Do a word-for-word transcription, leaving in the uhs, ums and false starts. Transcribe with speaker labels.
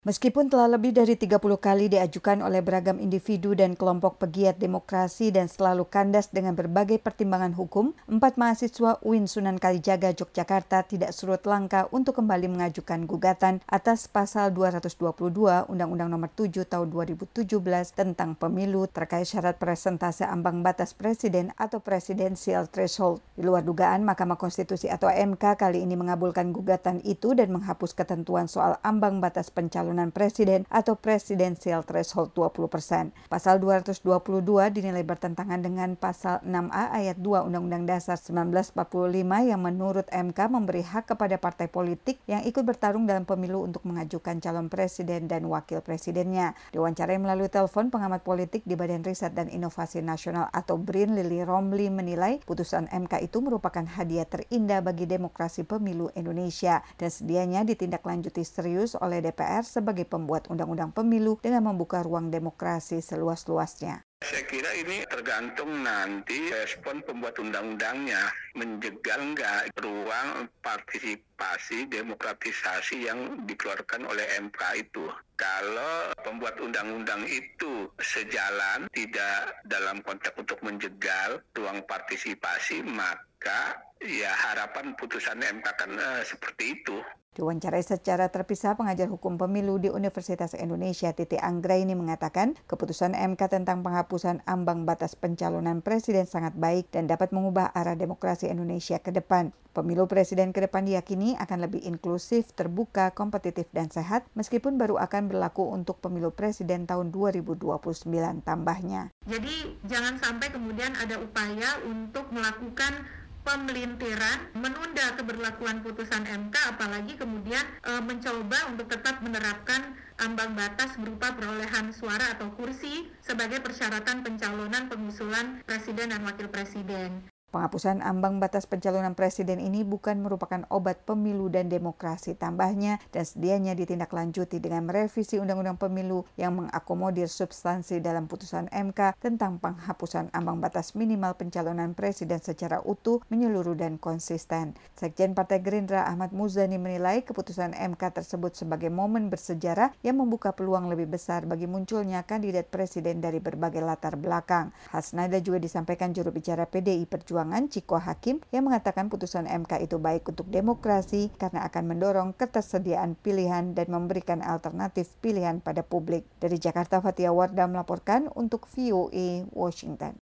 Speaker 1: Meskipun telah lebih dari tiga puluh kali diajukan oleh beragam individu dan kelompok pegiat demokrasi dan selalu kandas dengan berbagai pertimbangan hukum, empat mahasiswa U I N Sunan Kalijaga, Yogyakarta tidak surut langkah untuk kembali mengajukan gugatan atas pasal dua ratus dua puluh dua Undang-Undang Nomor tujuh Tahun dua ribu tujuh belas tentang pemilu terkait syarat presentase ambang batas presiden atau presidential threshold. Di luar dugaan, Mahkamah Konstitusi atau M K kali ini mengabulkan gugatan itu dan menghapus ketentuan soal ambang batas pencalonan presiden atau presidential threshold dua puluh persen. Pasal dua ratus dua puluh dua dinilai bertentangan dengan pasal enam A ayat dua Undang-Undang Dasar seribu sembilan ratus empat puluh lima yang menurut M K memberi hak kepada partai politik yang ikut bertarung dalam pemilu untuk mengajukan calon presiden dan wakil presidennya. Diwawancarai melalui telepon, pengamat politik di Badan Riset dan Inovasi Nasional atau BRIN, Lili Romli, menilai putusan M K itu merupakan hadiah terindah bagi demokrasi pemilu Indonesia dan sedianya ditindaklanjuti serius oleh D P R sebagai pembuat undang-undang pemilu dengan membuka ruang demokrasi seluas-luasnya.
Speaker 2: Saya kira ini tergantung nanti respon pembuat undang-undangnya, menjegal nggak ruang partisipasi demokratisasi yang dikeluarkan oleh M K itu. Kalau pembuat undang-undang itu sejalan, tidak dalam konteks untuk menjegal ruang partisipasi, maka ya harapan putusan M K kan eh, seperti itu.
Speaker 1: Diwawancarai secara terpisah, pengajar hukum pemilu di Universitas Indonesia Titi Anggraini mengatakan keputusan M K tentang penghapusan ambang batas pencalonan presiden sangat baik dan dapat mengubah arah demokrasi Indonesia ke depan. Pemilu presiden ke depan diyakini akan lebih inklusif, terbuka, kompetitif, dan sehat meskipun baru akan berlaku untuk pemilu presiden tahun dua ribu dua puluh sembilan tambahnya.
Speaker 3: Jadi jangan sampai kemudian ada upaya untuk melakukan pemelintiran, menunda keberlakuan putusan M K, apalagi kemudian e, mencoba untuk tetap menerapkan ambang batas berupa perolehan suara atau kursi sebagai persyaratan pencalonan pengusulan presiden dan wakil presiden.
Speaker 1: Penghapusan ambang batas pencalonan presiden ini bukan merupakan obat pemilu dan demokrasi tambahnya dan sedianya ditindaklanjuti dengan merevisi Undang-Undang Pemilu yang mengakomodir substansi dalam putusan M K tentang penghapusan ambang batas minimal pencalonan presiden secara utuh, menyeluruh, dan konsisten. Sekjen Partai Gerindra Ahmad Muzani menilai keputusan M K tersebut sebagai momen bersejarah yang membuka peluang lebih besar bagi munculnya kandidat presiden dari berbagai latar belakang. Hal senada juga disampaikan juru bicara P D I Perjuangan Ciko Hakim yang mengatakan putusan M K itu baik untuk demokrasi karena akan mendorong ketersediaan pilihan dan memberikan alternatif pilihan pada publik. Dari Jakarta, Fatia Wardah melaporkan untuk V O A Washington.